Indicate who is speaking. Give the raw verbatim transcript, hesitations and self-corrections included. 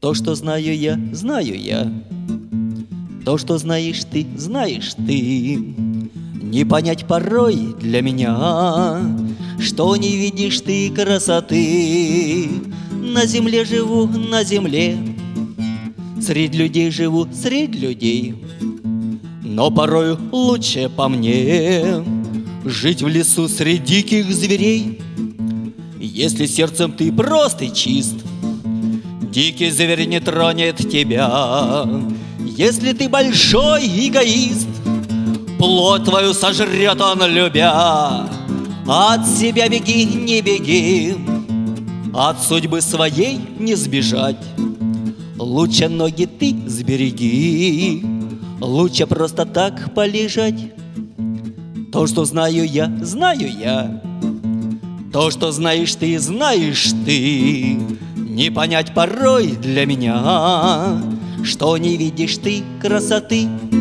Speaker 1: То, что знаю я, знаю я. То, что знаешь ты, знаешь ты. Не понять порой для меня, что не видишь ты красоты. На земле живу, на земле, среди людей живу, среди людей. Но порою лучше по мне жить в лесу среди диких зверей. Если сердцем ты прост и чист, дикий зверь не тронет тебя. Если ты большой эгоист, плоть твою сожрет он, любя. От себя беги, не беги, от судьбы своей не сбежать. Лучше ноги ты сбереги, лучше просто так полежать. То, что знаю я, знаю я. То, что знаешь ты, знаешь ты. Не понять порой для меня, что не видишь ты красоты.